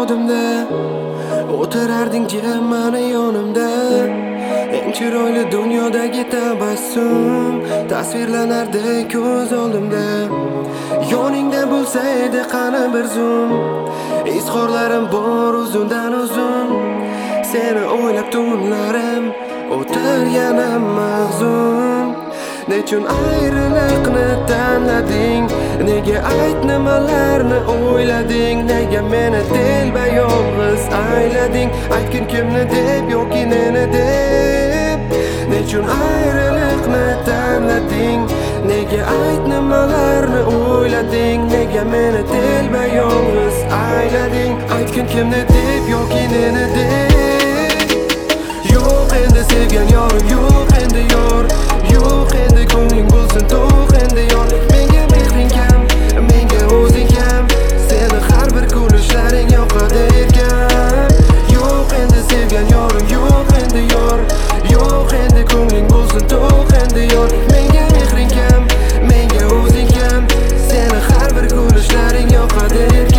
yodimda o'tirarding jim mani yonimda. Eng chiroyli dunyodagi tabassum tasvirlanardi ko'z oldimda. Yoningda bo'lsa edi qani bir zum, izhorlarim bor uzundan uzun. Seni o'ylab tunlarim o'tir yana mahzun. Nechun ayriliqni tanlading? Nega ayt nimalarni o'ylading? Nega meni telba yolg'iz aylading? Aytgin kimni deb yoki neni deb? Nechun ayriliqni tanlading? Nega ayt nimalarni o'ylading? Nega meni telba yolg'iz aylading? Aytgin kimni deb yoki neni deb? Yo'q endi sevgan yorim, yo'q endi yor. Yo'q endi ko'ngling bo'lsin to'q endi yor. Menga mehring kam, menga o'zing kam. Seni har bir kulishlaring yoqadi erkam. Yo'q endi sevgan yorim, yo'q endi yor. Yo'q endi ko'ngling bo'lsin to'q endi yor. Menga mehring kam, menga o'zing kam. Seni har bir kulishlaring yoqadi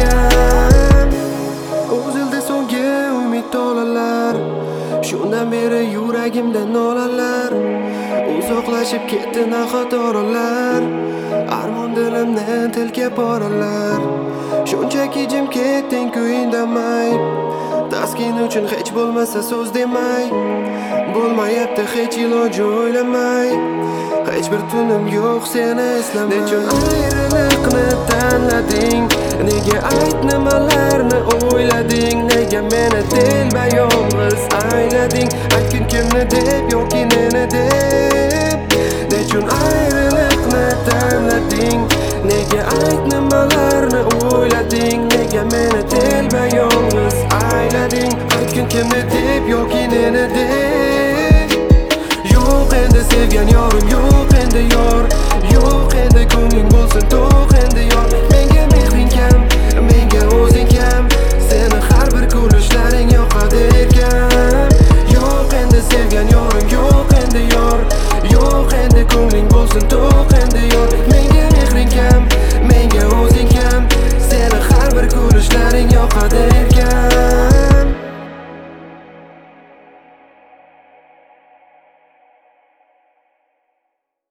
erkam. O'zildi so'nggi umid tolalar, shundan beri yuragimda nolalar. Uzoqlashib ketdi nahot oralar, armon dilimni tilka poralar. Shunchaki jim ketding-ku indamay, taskin uchun hech bo'lmasa so'z demay. Bo'lmayapti hech iloji o'ylamay, hech bir tunim yo'q seni eslamay. Nechun ayriliqni tanlading? Nega ayt nimalarni o'ylading? Nega meni telba yolg'iz aylading? Aytgin kimni deb yoki neni deb? Nechun ayriliqni tanlading? Nega ayt nimalarni o'ylading? Nega meni telba yolg'iz aylading? Aytgin kimni deb yoki neni deb? Yo'q endi sevgan yorim, yo'q endi yor. Yo'q endi